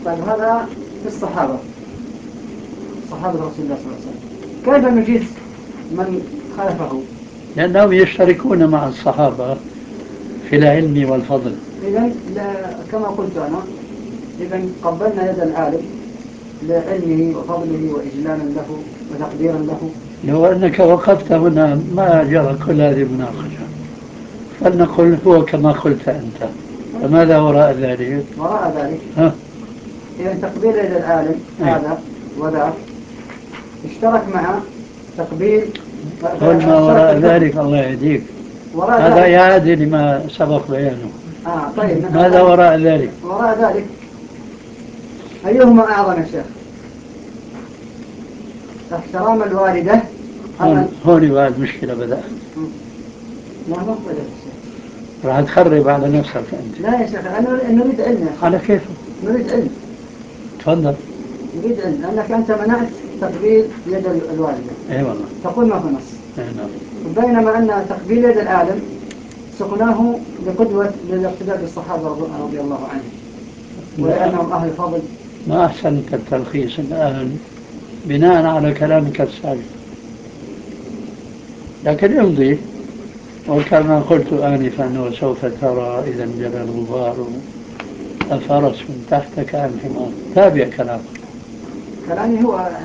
طيب هذا في الصحابة، صحابة رسول الله صلى الله عليه وسلم، كيف نجيز من خالفه؟ لأنهم يشتركون مع الصحابة في العلم والفضل. إذن كما قلت أنا، إذن قبلنا يد العالم لعلمه وفضله وإجلالا له وتقديرا له. لو أنك وقفت هنا ما جرى كل هذه المناقشة، فلنقل هو كما قلت أنت، فماذا وراء ذلك؟ وراء ذلك إذن تقبيل يد العالم هذا وذاك اشترك مع تقبيل. قل ما وراء ذلك الله يهديك، هذا يعاد لما سبق بيانه. طيب ماذا وراء ذلك؟ وراء ذلك أيهما أعظم يا شيخ؟ احترام الوالدة. هون بعد مشكلة بدأت. لا ما بدأت يا شيخ، راح تخرب على نفسك أنت. لا يا شيخ، أنا نريد علم. على كيف؟ نريد علم. تفضل. نريد علم لأنك أنت منعت تقبيل يد الوالدة. اي والله. تقول ما في نص. نعم. بينما أن تقبيل يد العالم سقناه لقدوة للاقتداء بالصحابة رضي الله عنهم، ولأنهم أهل فضل. ما أحسنت التلخيص الآن بناء على كلامك السابق، لكن امضي. وكما قلت آنفا وسوف ترى إذا انجلى الغبار أفرس تحتك أم حمار. تابع كلامك. كلامي هو